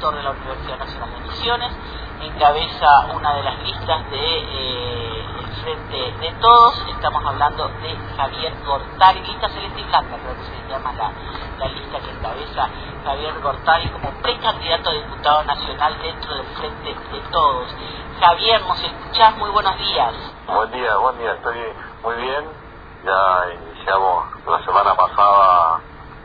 rector de la Universidad Nacional de Misiones, encabeza una de las listas de el Frente de Todos. Estamos hablando de Javier Gortari, lista celeste y blanca, creo que se llama la lista que encabeza Javier Gortari como precandidato a diputado nacional dentro del Frente de Todos. Javier, ¿nos escuchás? Muy buenos días. Buen día, estoy muy bien. Ya iniciamos la semana pasada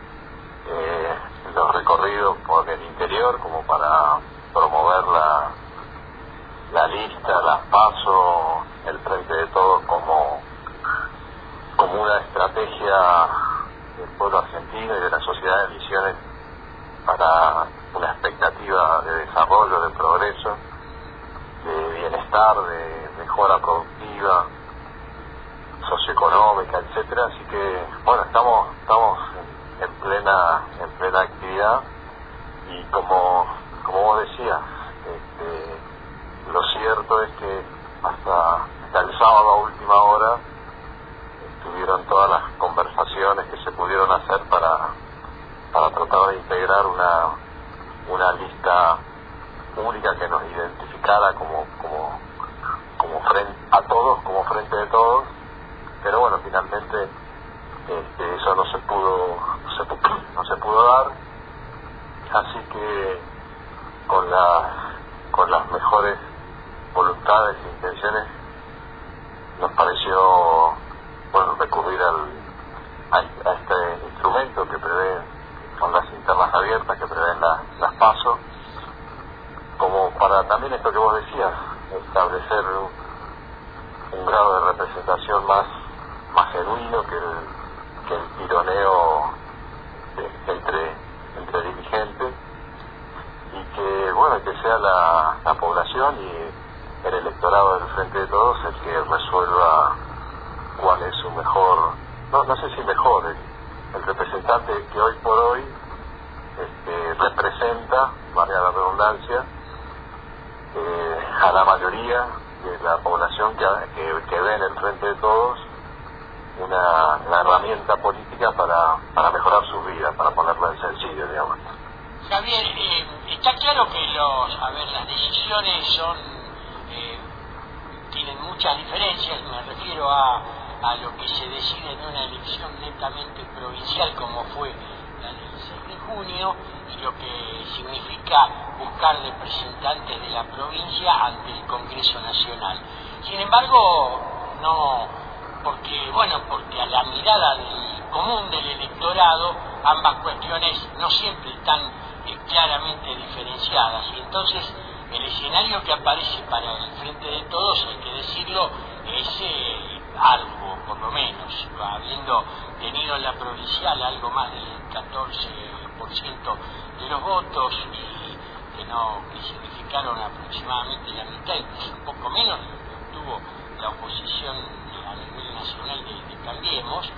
los recorridos por el interior como para promover la lista, las PASO, el Frente de Todos como una estrategia del pueblo argentino y de la sociedad de Misiones para una expectativa de desarrollo, de progreso, de bienestar, de mejora productiva, socioeconómica, etcétera. Así que bueno, estamos en plena actividad y como vos decías, lo cierto es que hasta el sábado a última hora estuvieron todas las conversaciones que se pudieron hacer para tratar de integrar una lista única que nos identificara como frente a todos, como Frente de Todos. Pero bueno, finalmente eso no se pudo dar, así que con las mejores voluntades e intenciones nos pareció bueno recurrir a este instrumento que prevé, con las internas abiertas que prevén las PASO, como para también esto que vos decías, establecer un grado de representación más genuino que el tironeo entre dirigentes, y que bueno, que sea la población y el electorado del Frente de Todos el que resuelva cuál es su mejor, no sé si mejor, el representante que hoy por hoy representa, valga la redundancia, a la mayoría de la población que ve en el Frente de Todos una herramienta política para mejorar su vida, para ponerlo en sencillo, digamos. Javier, está claro que las decisiones tienen muchas diferencias. Me refiero a lo que se decide en una elección netamente provincial como fue la del 6 de junio y lo que significa buscar representantes de la provincia ante el Congreso Nacional. Sin embargo, porque a la mirada del común del electorado ambas cuestiones no siempre están claramente diferenciadas, y entonces el escenario que aparece para el Frente de Todos, hay que decirlo, es algo, por lo menos, habiendo tenido en la provincial algo más del 14% de los votos, y que significaron aproximadamente la mitad, incluso un poco menos, tuvo la oposición a nivel nacional de Cambiemos.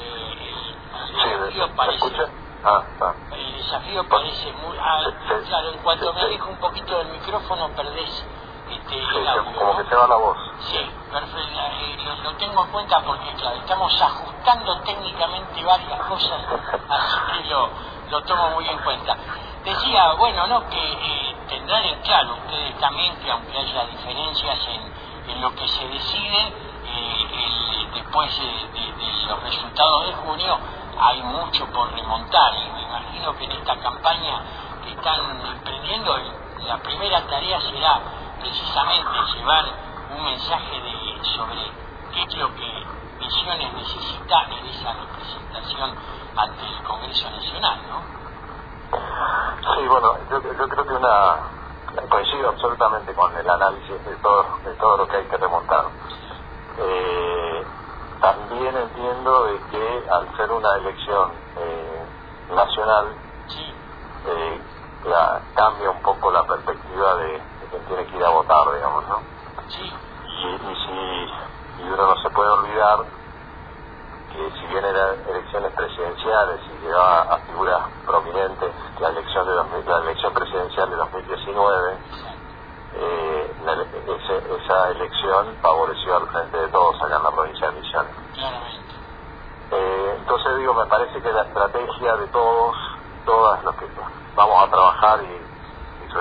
El desafío parece muy... claro, en cuanto me alejo un poquito del micrófono perdés el audio, como que se va la voz. Sí, perfecto, lo tengo en cuenta porque claro, estamos ajustando técnicamente varias cosas, así que lo tomo muy en cuenta. Decía, que tendrán en claro ustedes también que aunque haya diferencias en lo que se decide, después de los resultados de junio, hay mucho por remontar, y me imagino que en esta campaña que están emprendiendo, la primera tarea será precisamente llevar un mensaje sobre qué es lo que Misiones necesita en esa representación ante el Congreso Nacional, ¿no? Sí, bueno, yo creo que coincido absolutamente con el análisis de todo lo que hay que remontar. También entiendo de que al ser una elección nacional, sí, cambia un poco la perspectiva de quien tiene que ir a votar, digamos, ¿no? Sí. Y uno no se puede olvidar que si bien eran elecciones presidenciales y llevaba a figuras prominentes la elección presidencial de 2019, esa elección favoreció al Frente de Todos allá en la provincia de Misiones. Claramente. Entonces me parece que la estrategia de todas los que vamos a trabajar y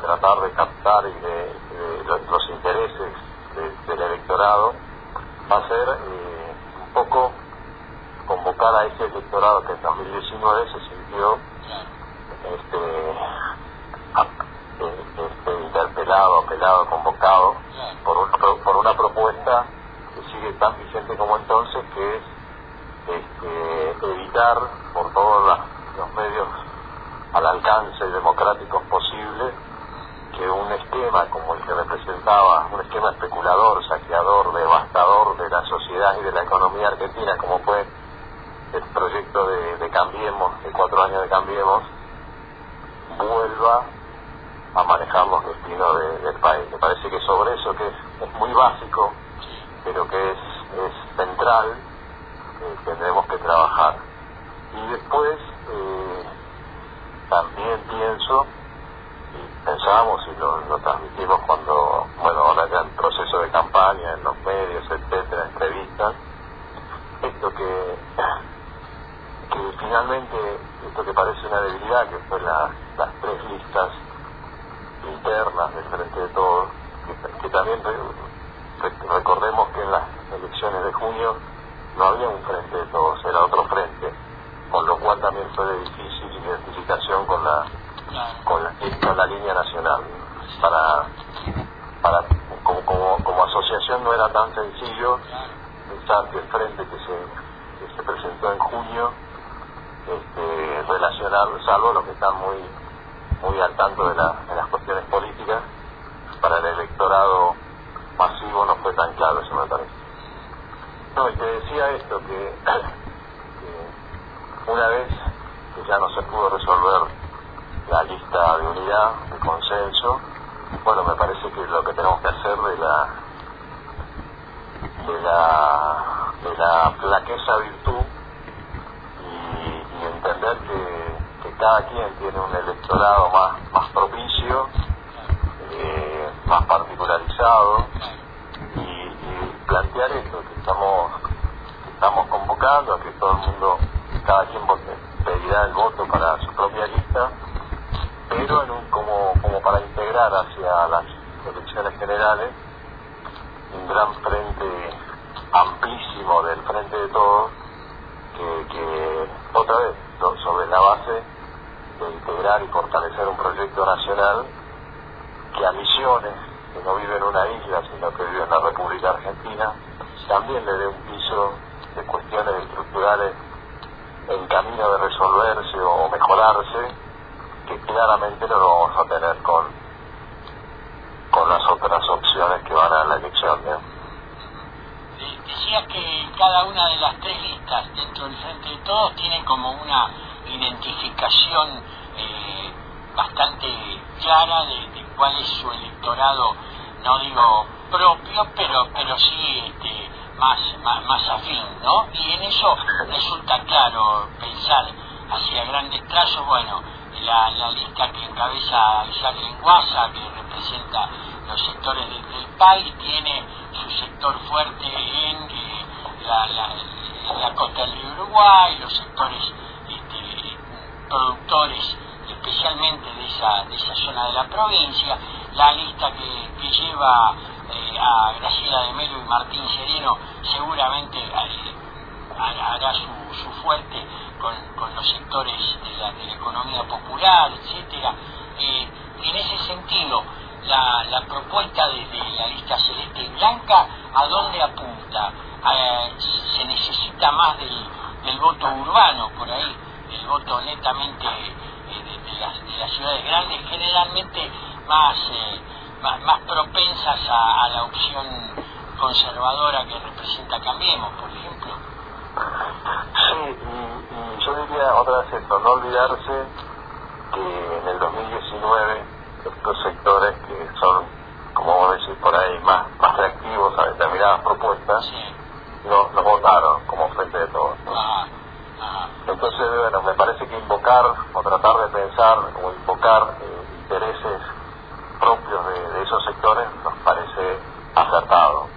tratar de captar y de los intereses del electorado, va a ser un poco convocar a ese electorado que en 2019 se sintió interpelado, apelado, convocado por una propuesta que sigue tan vigente como entonces, que es evitar por todos los medios al alcance democráticos posibles que un esquema como el que representaba, un esquema especulador, saqueador, devastador de la sociedad y de la economía argentina, como fue el proyecto de Cambiemos, de 4 años de Cambiemos, vuelva a manejar los destinos del país. Me parece que sobre eso, que es muy básico, pero que es central, tendremos que trabajar. Y después también pienso, y pensábamos y lo transmitimos cuando, ahora ya en proceso de campaña, en los medios, etcétera, entrevistas, esto que finalmente, esto que parece una debilidad, que fue las 3 listas internas del Frente de Todos, que también recordemos que en las elecciones de junio no había un Frente de Todos, era otro frente, con lo cual también fue de difícil identificación con la línea nacional. Como asociación no era tan sencillo pensar que el frente que se presentó en junio, relacionar, salvo los que están muy al tanto de las cuestiones políticas, para el electorado masivo no fue tan claro, eso me parece. No, y te decía esto, que una vez que ya no se pudo resolver la lista de unidad, de consenso, me parece que lo que tenemos que hacer de la flaqueza virtud y entender que cada quien tiene un electorado más propicio, más particularizado, y plantear esto, que estamos convocando a que todo el mundo, cada quien pedirá el voto para su propia lista, pero como para integrar hacia las elecciones generales un gran frente amplísimo del Frente de Todos, que otra vez, sobre la base de integrar y fortalecer un proyecto nacional que a Misiones, que no vive en una isla, sino que vive en la República Argentina, también le dé un piso de cuestiones estructurales en camino de resolverse o mejorarse, que claramente no lo vamos a tener con las otras opciones que van a la elección, Decía que cada una de las 3 listas dentro del Frente de Todos tiene como una identificación bastante clara de cuál es su electorado, no digo propio, pero sí más afín, ¿no? Y en eso resulta claro pensar hacia grandes trazos. La lista que encabeza Jacqueline Guasa, que representa los sectores del país, tiene su sector fuerte en la costa del río Uruguay, los sectores productores, especialmente de esa zona de la provincia. La lista que lleva a Graciela de Melo y Martín Sereno seguramente hará su fuerte con los sectores de la economía popular, etcétera. En ese sentido, la propuesta de la lista celeste y blanca, ¿a dónde apunta? Se necesita más del voto urbano, por ahí, el voto netamente de las ciudades grandes, generalmente más propensas a la opción conservadora que representa Cambiemos, por ejemplo. Sí, y yo diría otra vez esto, no olvidarse que en el 2019 estos sectores que son, como vos decís por ahí, más reactivos a determinadas propuestas, nos votaron como Frente de Todos, ¿no? Entonces, me parece que invocar o tratar de pensar o invocar intereses propios de esos sectores nos parece acertado.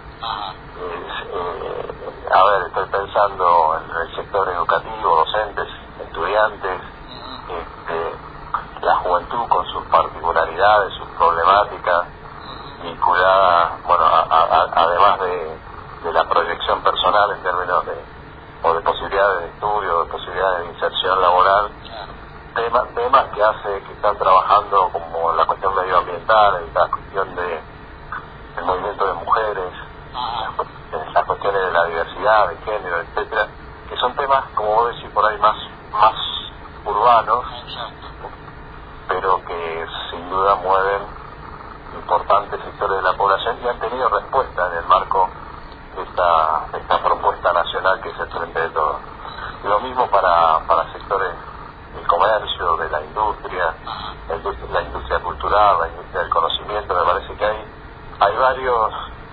Estoy pensando en el sector educativo, docentes, estudiantes, la juventud juventud con sus particularidades, sus problemáticas, vinculadas, bueno, además de la proyección personal en términos de posibilidades de estudio, de posibilidades de inserción laboral, temas que están trabajando como la cuestión medioambiental, la cuestión del movimiento de mujeres, las cuestiones de la diversidad, de género, etcétera, que son temas, como vos decís, por ahí más urbanos, pero que sin duda mueven importantes sectores de la población y han tenido respuesta en el marco de esta propuesta nacional que es el Frente de Todos. Lo mismo para sectores del comercio, de la industria cultural, la industria del conocimiento. Me parece que hay varios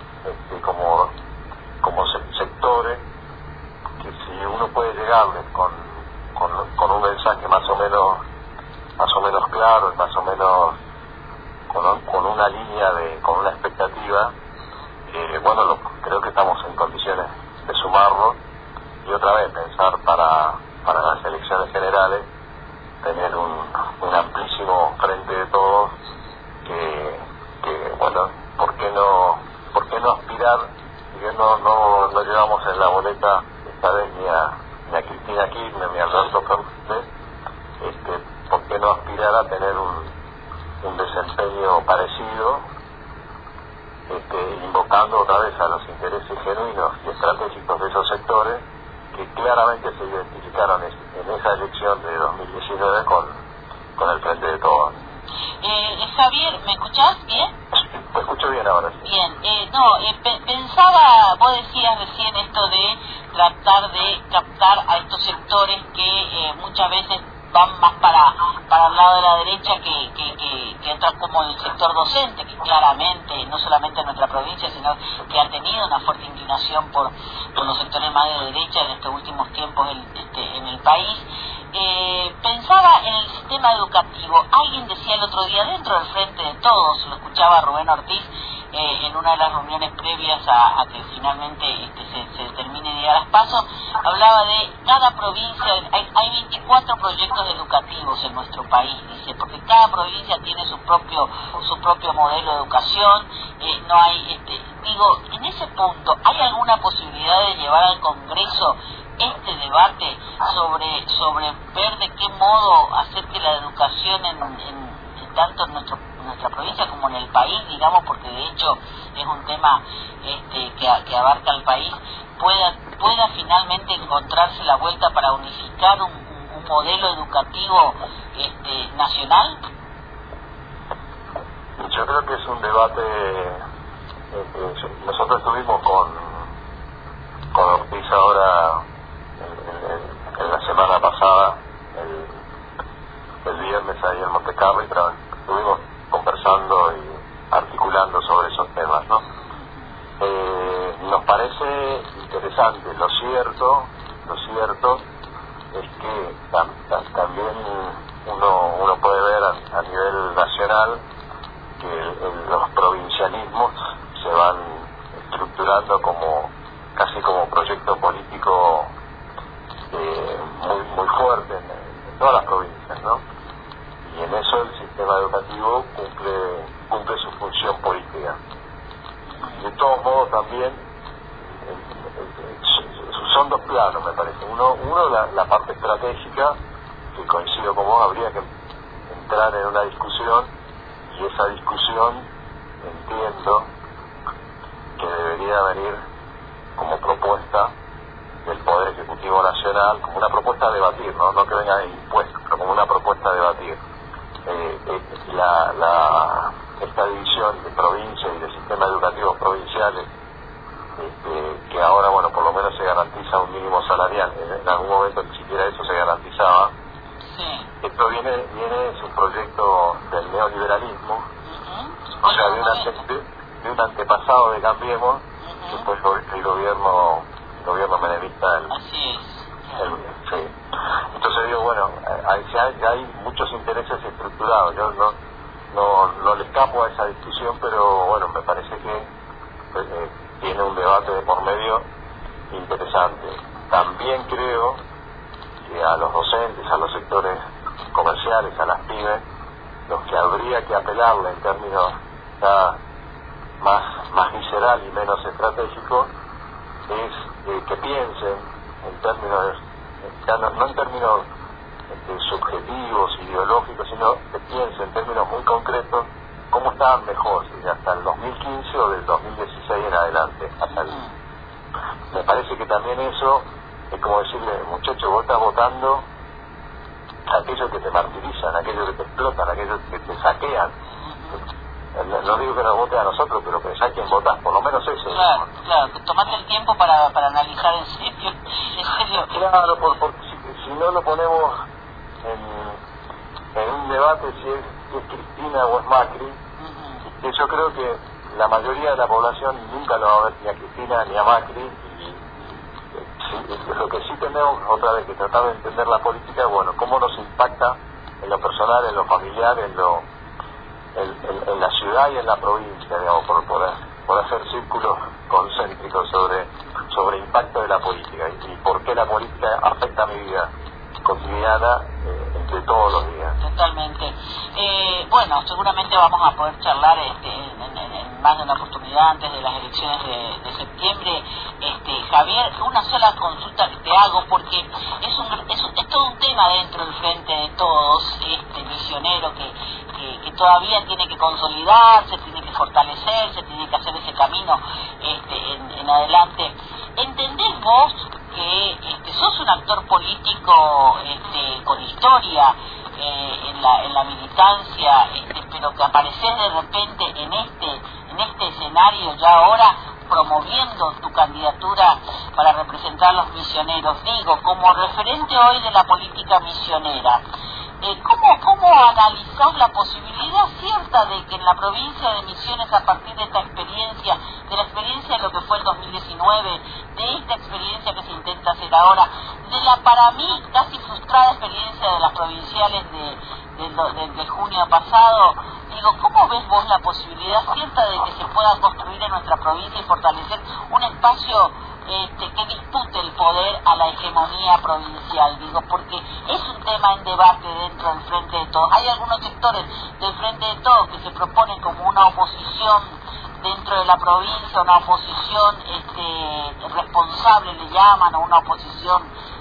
como sectores que si uno puede llegarles con un mensaje más o menos claro y más o menos con una línea con una expectativa, creo que estamos en condiciones de sumarlo y otra vez pensar para las elecciones generales tener un amplísimo Frente de Todos que ¿por qué no aspirar? Si bien no llevamos en la boleta esta vez ni a Cristina Kirchner ni a Alberto Fernández, ¿por qué no aspirar a tener un desempeño parecido, invocando otra vez a los intereses genuinos y estratégicos de esos sectores que claramente se identificaron en esa elección de 2019 con el Frente de Todos? Javier, ¿me escuchás bien? Te escucho bien ahora. Bien, pensaba, vos decías recién esto de tratar de captar a estos sectores que muchas veces van más para el lado de la derecha que entran como el sector docente, que claramente, no solamente en nuestra provincia, sino que ha tenido una fuerte inclinación por los sectores más de derecha en estos últimos tiempos en el país. Pensaba en el sistema educativo. Alguien decía el otro día, dentro del Frente de Todos, lo escuchaba Rubén Ortiz en una de las reuniones previas a que finalmente se termine de dar las pasos, hablaba de cada provincia. Hay 24 proyectos educativos en nuestro país, dice, porque cada provincia tiene su propio modelo de educación. No hay, en ese punto, ¿hay alguna posibilidad de llevar al Congreso este debate sobre ver de qué modo hacer que la educación tanto en nuestra provincia como en el país, digamos, porque de hecho es un tema que abarca al país, pueda finalmente encontrarse la vuelta para unificar un modelo educativo nacional? Yo creo que es un debate. Nosotros estuvimos con Ortiz ahora en la semana pasada, el viernes ahí en Montecarlo, y estuvimos conversando y articulando sobre esos temas, ¿no? Nos parece interesante. Lo cierto es que también uno puede ver a nivel nacional que los provincialismos se van estructurando casi como proyecto político muy fuerte en todas las provincias, ¿no? Y en eso el sistema educativo cumple su función política. De todos modos también son dos planos, me parece. Uno la parte estratégica, que coincido con vos, habría que entrar en una discusión, y esa discusión entiendo que debería venir como propuesta del Poder Ejecutivo Nacional, como una propuesta a debatir, no que venga impuesto, pero como una propuesta a debatir. Esta división de provincias y de sistemas educativos provinciales, que ahora, bueno, por lo menos se garantiza un mínimo salarial, en algún momento ni siquiera eso se garantizaba. Sí. Esto viene es un proyecto del neoliberalismo, o sea, de un antepasado de Cambiemos, que fue el gobierno menemista. Así es. Sí. Entonces digo, bueno, hay muchos intereses estructurados. Yo no le escapo a esa discusión, pero bueno, me parece que tiene un debate de por medio interesante. También creo que a los docentes, a los sectores comerciales, a las pymes, habría que apelarle en términos ya más visceral y menos estratégico es que piensen en términos, ya no en términos subjetivos, ideológicos, sino que piensen en términos muy concretos cómo estaban mejor, si hasta el 2015 o del 2016 en adelante. Me parece que también eso es como decirle, muchacho, vos estás votando a aquellos que te martirizan, a aquellos que te explotan, a aquellos que te saquean. No digo que nos vote a nosotros, pero pensá quién votás, por lo menos eso. Claro, que tomate el tiempo para analizar en serio. Claro, si no lo ponemos en un debate si es Cristina o es Macri, que yo creo que la mayoría de la población nunca lo va a ver ni a Cristina ni a Macri, lo que sí tenemos otra vez que tratar de entender la política, bueno, cómo nos impacta en lo personal, en lo familiar, en la ciudad y en la provincia, digamos, por hacer círculos concéntricos sobre impacto de la política y por qué la política afecta a mi vida cotidiana entre todos los días. Totalmente. Bueno, seguramente vamos a poder charlar en más de una oportunidad antes de las elecciones de septiembre. Javier, una sola consulta que te hago, porque es todo un tema dentro del Frente de Todos, misionero que todavía tiene que consolidarse, tiene que fortalecerse, tiene que hacer ese camino en adelante. ¿Entendés vos que sos un actor político con historia en la militancia, pero que apareces de repente en este escenario ya ahora promoviendo tu candidatura para representar a los misioneros? Digo, como referente hoy de la política misionera, ¿cómo analizás la posibilidad cierta de que en la provincia de Misiones, a partir de esta experiencia, de la experiencia de lo que fue el 2019, de esta experiencia que se intenta hacer ahora, de la para mí casi frustrada experiencia de las provinciales de junio pasado, digo, ¿cómo ves vos la posibilidad cierta de que se pueda construir en nuestra provincia y fortalecer un espacio que dispute el poder a la hegemonía provincial? Digo, porque es un tema en debate dentro del Frente de Todos. Hay algunos sectores del Frente de Todos que se proponen como una oposición dentro de la provincia, una oposición responsable le llaman, o una oposición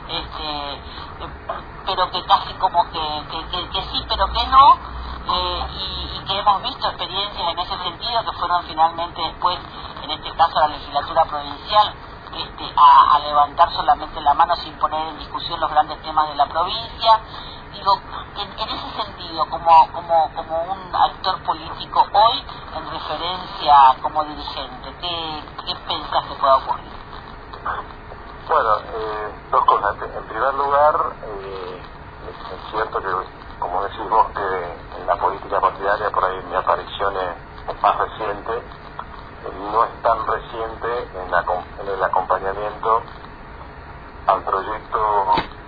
pero que casi como que sí pero que no, y que hemos visto experiencias en ese sentido que fueron finalmente después, en este caso la legislatura provincial, a levantar solamente la mano sin poner en discusión los grandes temas de la provincia. Digo, en ese sentido, como un actor político hoy, en referencia como dirigente, ¿qué pensás que pueda ocurrir? Bueno, dos cosas. En primer lugar, es cierto que, como decís vos, que en la política partidaria por ahí mi aparición es más reciente, no es tan reciente en el acompañamiento al proyecto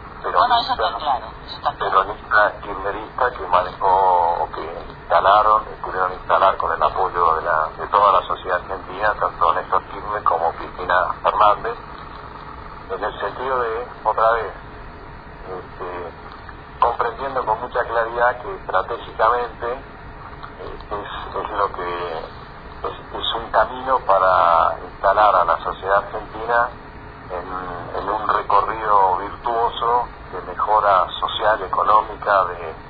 peronista kirchnerista que manejó o que pudieron instalar con el apoyo de toda la sociedad argentina, tanto Néstor Kirchner como Cristina Fernández, en el sentido de, otra vez, comprendiendo con mucha claridad que estratégicamente es lo que es un camino para instalar a la sociedad argentina en un recorrido virtuoso de mejora social, económica,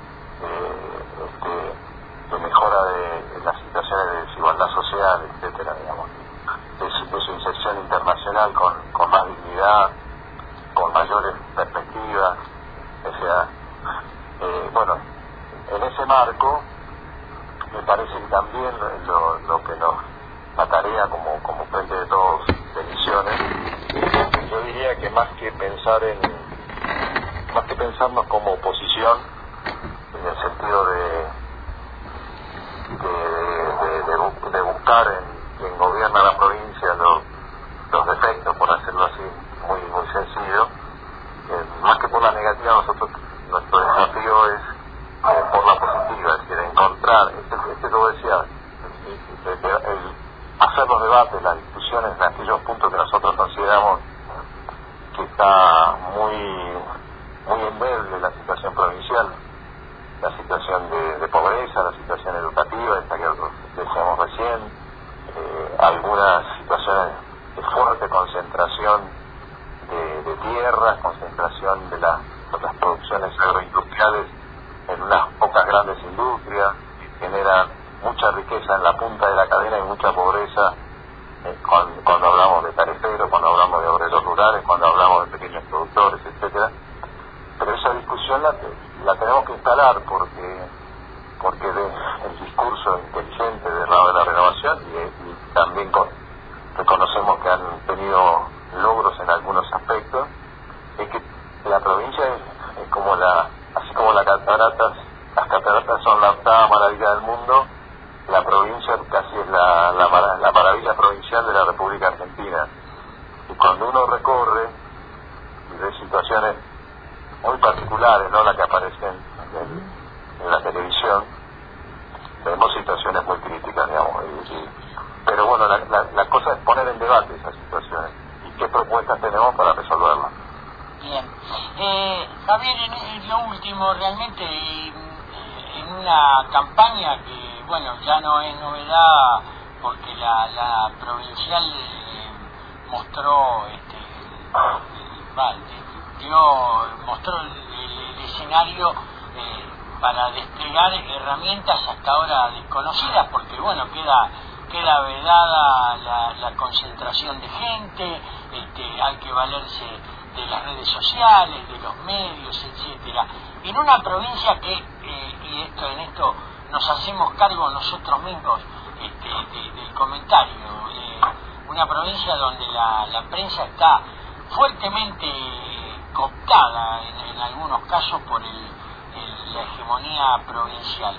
de mejora de las situaciones de desigualdad social, etcétera, digamos, de su inserción internacional con más dignidad, con mayores perspectivas. O sea, bueno, en ese marco me parece que también lo que la tarea como Frente de Todos de Misiones, yo diría que más que pensarnos como oposición en el sentido de buscar en quien gobierna la provincia los defectos, por hacerlo así muy sencillo, más que por la negativa, nuestro desafío es por la positiva, es decir, encontrar, como decía, hacer los debates, las discusiones en aquellos puntos que nosotros consideramos que está muy endeble la situación provincial, la situación de pobreza, la situación educativa, esta que decíamos recién, algunas situaciones de fuerte concentración de tierras, concentración de las producciones agroindustriales en unas pocas grandes industrias, que generan mucha riqueza en la punta de la cadena y mucha pobreza cuando hablamos de tareferos, cuando hablamos de obreros rurales, cuando hablamos de pequeños productores, etcétera. Pero esa discusión la tenemos que instalar porque el discurso inteligente del lado de la renovación y también reconocemos que han tenido logros en algunos aspectos, es que la provincia es como así como las cataratas son la octava maravilla del mundo, la provincia casi es la maravilla provincial de la República Argentina. Y cuando uno recorre y ve situaciones muy particulares, no las que aparecen en la televisión, vemos situaciones muy críticas, digamos. Pero bueno, la cosa es poner en debate esas situaciones y qué propuestas tenemos para resolverlas. Bien. Javier, en lo último, realmente en una campaña que, bueno, ya no es novedad porque la provincial mostró mostró el escenario para desplegar herramientas hasta ahora desconocidas, porque bueno, queda vedada la concentración de gente, hay que valerse de las redes sociales, de los medios, etcétera. En una provincia que, y en esto nos hacemos cargo nosotros mismos del comentario, una provincia donde la prensa está fuertemente cooptada en algunos casos por la hegemonía provincial.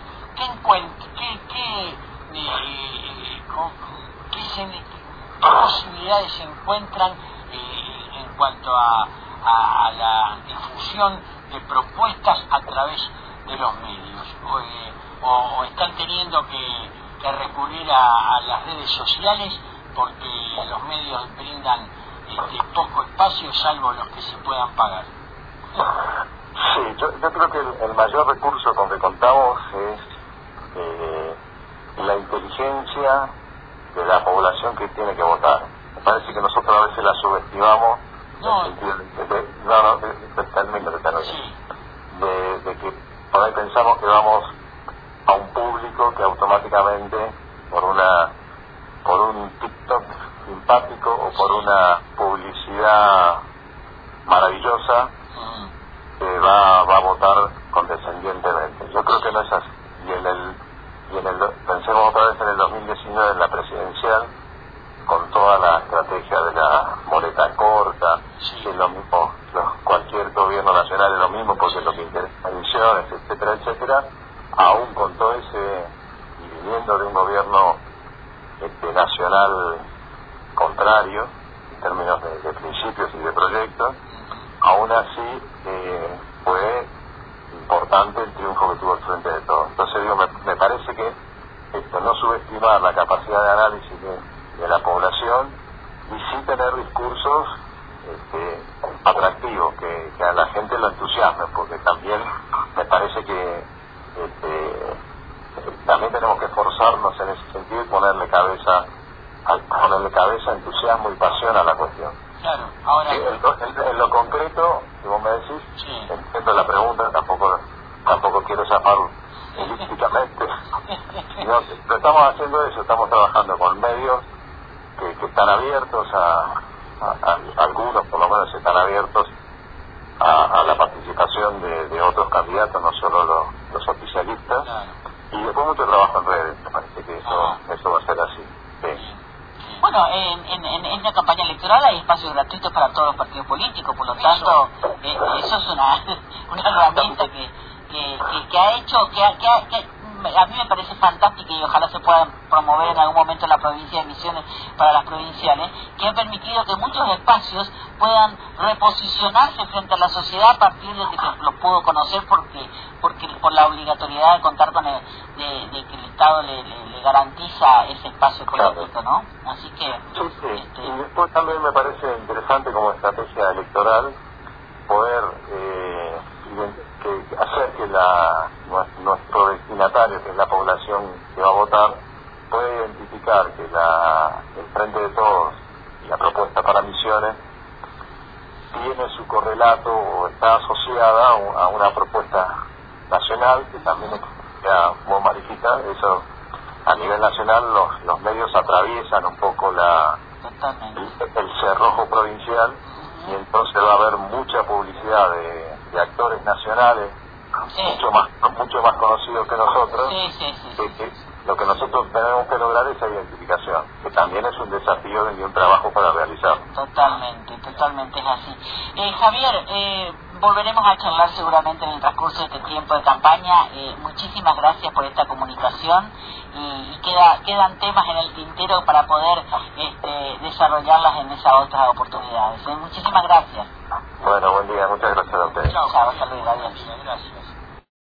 ¿Qué posibilidades se encuentran en cuanto a la difusión de propuestas a través de los medios? ¿O están teniendo que recurrir a las redes sociales porque los medios brindan poco espacio, salvo los que se puedan pagar? Sí, yo creo que el mayor recurso con que contamos es la inteligencia de la población que tiene que votar. Me parece que nosotros a veces la subestimamos de que por ahí pensamos que vamos a un público que automáticamente por un TikTok simpático o por una publicidad maravillosa va a votar condescendientemente. Yo creo que no es así. Pensemos otra vez en el 2019 en la presidencial, con toda la estrategia de la boleta corta, que es lo mismo, cualquier gobierno nacional es lo mismo porque es lo que interesa elecciones, etcétera, etcétera, aún con todo ese, y viniendo de un gobierno nacional contrario, en términos de principios y de proyectos, aún así fue importante el triunfo que tuvo el Frente de Todos. Entonces digo, me parece que no subestimar la capacidad de análisis de la población y sí tener discursos atractivos, que a la gente lo entusiasmen, porque también me parece que también tenemos que esforzarnos en ese sentido y ponerle cabeza, entusiasmo y pasión a la cuestión. Claro, ahora en lo concreto, que vos me decís, sí. Entiendo la pregunta, tampoco quiero zafar elípticamente, sino que estamos haciendo eso, estamos trabajando con medios que están abiertos algunos por lo menos están abiertos a la participación de otros candidatos, no solo los oficialistas, claro. Y después mucho trabajo en redes, me parece que eso va a ser así. Sí. Bueno, en esta campaña electoral hay espacios gratuitos para todos los partidos políticos, por lo tanto, eso es una herramienta que ha hecho, que a mí me parece fantástica y ojalá se pueda promover en algún momento en la provincia de Misiones para las provinciales, que ha permitido que muchos espacios puedan reposicionarse frente a la sociedad a partir de que los pudo conocer porque por la obligatoriedad de contar con de que el Estado le garantiza ese espacio político, ¿no? Así que sí. Y después también me parece interesante como estrategia electoral poder hacer que nuestro destinatario, que es la población que va a votar, pueda identificar que el Frente de Todos y la propuesta para Misiones tiene su correlato o está asociada a una propuesta nacional que también, ya como mariquita, eso a nivel nacional los medios atraviesan un poco el cerrojo provincial, y entonces va a haber mucha publicidad de actores nacionales mucho más conocidos que nosotros. Que lo que nosotros tenemos que lograr es esa identificación, que también es un desafío y un trabajo para realizar. Totalmente es así. Javier, volveremos a charlar seguramente en el transcurso de este tiempo de campaña. Muchísimas gracias por esta comunicación y quedan temas en el tintero para poder desarrollarlas en esas otras oportunidades. Muchísimas gracias. Bueno, buen día, muchas gracias a ustedes. Chao, hasta luego, adiós. Gracias.